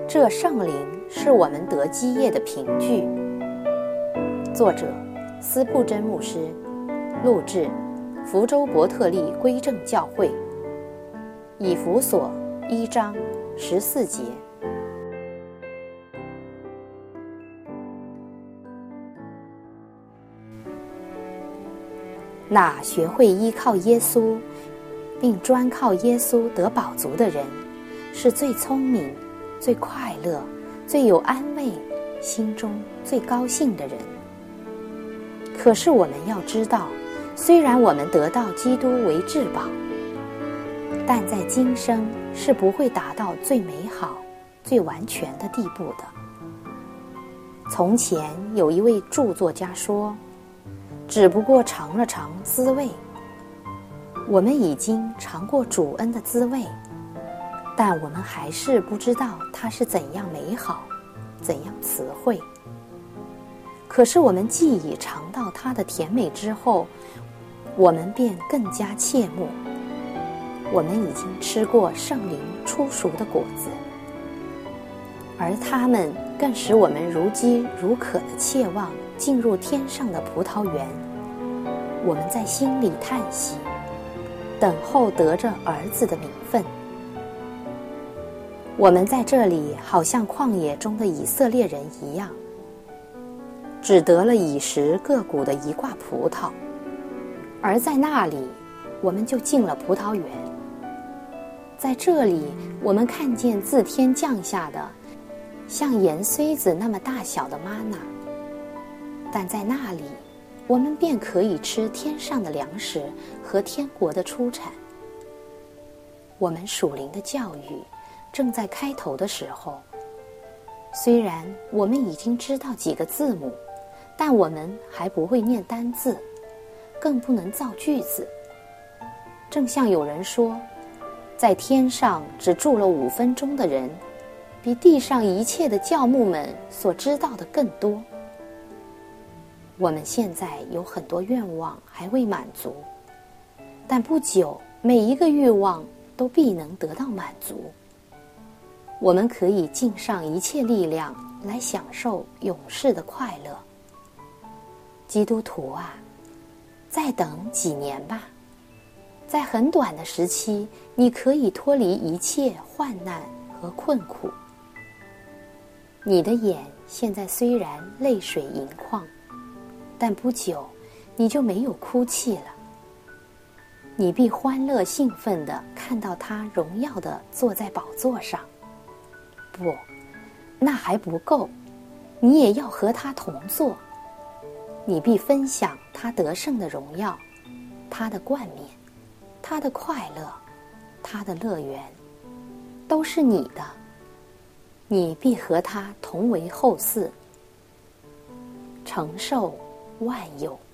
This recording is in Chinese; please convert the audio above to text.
这圣灵是我们得基业的凭据。作者斯布真牧师，录制福州伯特利归正教会，以弗所1章14节。那学会依靠耶稣，并专靠耶稣得饱足的人，是最聪明、最快乐、最有安慰、心中最高兴的人。可是我们要知道，虽然我们得到基督为至宝，但在今生是不会达到最美好、最完全的地步的。从前有一位著作家说，只不过尝了尝滋味。我们已经尝过主恩的滋味，但我们还是不知道它是怎样美好，怎样慈惠。可是我们既已尝到它的甜美之后，我们便更加切慕。我们已经吃过圣灵初熟的果子，而它们更使我们如饥如渴的切望进入天上的葡萄园。我们在心里叹息，等候得着儿子的名分。我们在这里好像旷野中的以色列人一样，只得了以实各谷的一挂葡萄，而在那里我们就进了葡萄园。在这里我们看见自天降下的像盐绢子那么大小的玛纳，但在那里我们便可以吃天上的粮食和天国的出产。我们属灵的教育正在开头的时候，虽然我们已经知道几个字母，但我们还不会念单字，更不能造句子。正像有人说，在天上只住了5分钟的人，比地上一切的教牧们所知道的更多。我们现在有很多愿望还未满足，但不久每一个欲望都必能得到满足。我们可以尽上一切力量来享受永世的快乐。基督徒啊，再等几年吧，在很短的时期，你可以脱离一切患难和困苦。你的眼现在虽然泪水盈眶，但不久你就没有哭泣了。你必欢乐兴奋地看到他荣耀地坐在宝座上。不，那还不够，你也要和他同坐。你必分享他得胜的荣耀，他的冠冕，他的快乐，他的乐园，都是你的。你必和他同为后嗣，承受万有。